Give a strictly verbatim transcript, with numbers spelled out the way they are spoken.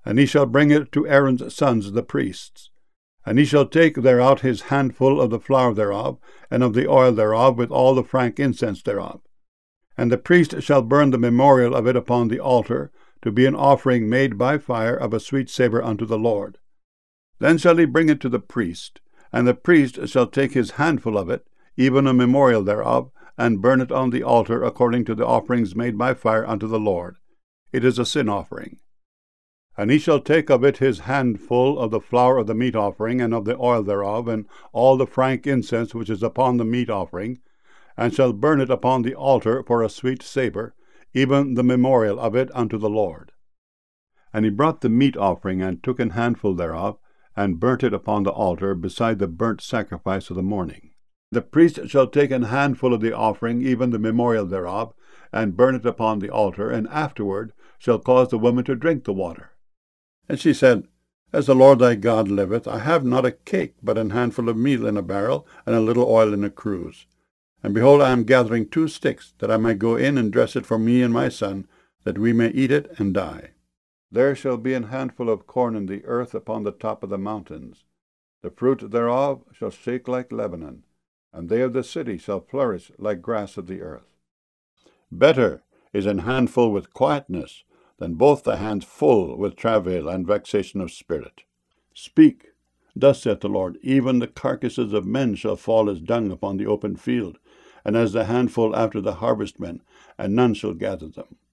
and he shall bring it to Aaron's sons the priests. And he shall take thereout his handful of the flour thereof, and of the oil thereof, with all the frank incense thereof. And the priest shall burn the memorial of it upon the altar, to be an offering made by fire of a sweet savour unto the Lord. Then shall he bring it to the priest, and the priest shall take his handful of it, even a memorial thereof, and burn it on the altar according to the offerings made by fire unto the Lord. It is a sin offering. And he shall take of it his handful of the flour of the meat offering, and of the oil thereof, and all the frank incense which is upon the meat offering, and shall burn it upon the altar for a sweet savour, even the memorial of it unto the Lord. And he brought the meat offering, and took an handful thereof, and burnt it upon the altar, beside the burnt sacrifice of the morning. The priest shall take an handful of the offering, even the memorial thereof, and burn it upon the altar, and afterward shall cause the woman to drink the water. And she said, As the Lord thy God liveth, I have not a cake, but an handful of meal in a barrel, and a little oil in a cruse. And behold, I am gathering two sticks, that I may go in and dress it for me and my son, that we may eat it and die. There shall be an handful of corn in the earth upon the top of the mountains. The fruit thereof shall shake like Lebanon, and they of the city shall flourish like grass of the earth. Better is an handful with quietness, than both the hands full with travail and vexation of spirit. Speak, thus saith the Lord, even the carcasses of men shall fall as dung upon the open field, and as the handful after the harvestmen, and none shall gather them.